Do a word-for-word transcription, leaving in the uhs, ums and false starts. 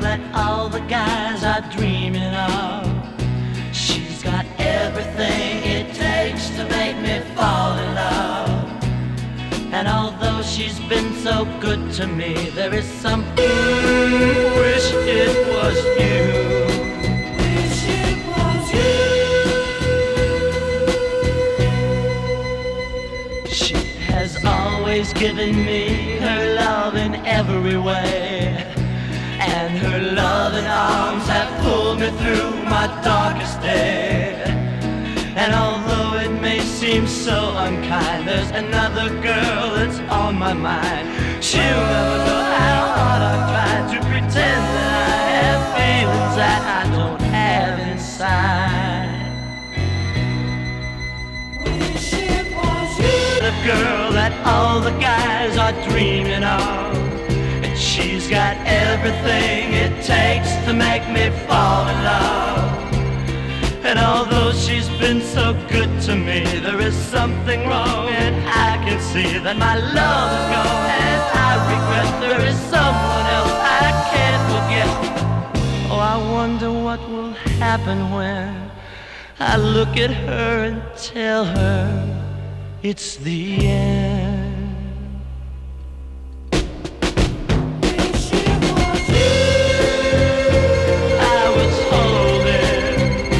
that all the guys are dreaming of. She's got everything it takes to make me fall in love. And although she's been so good to me, there is something, wish it was you. Wish it was you. She has always given me her love in every way, and her loving arms have pulled me through my darkest day. And although it may seem so unkind, there's another girl that's on my mind. She'll never know how hard I try to pretend that I have feelings that I don't have inside. Wish it was you. The girl that all the guys are dreaming of. And she's got everything it takes to make me fall in love. And although she's been so good to me, there is something wrong, and I can see that my love is gone. And I regret there is someone else I can't forget. Oh, I wonder what will happen when I look at her and tell her it's the end.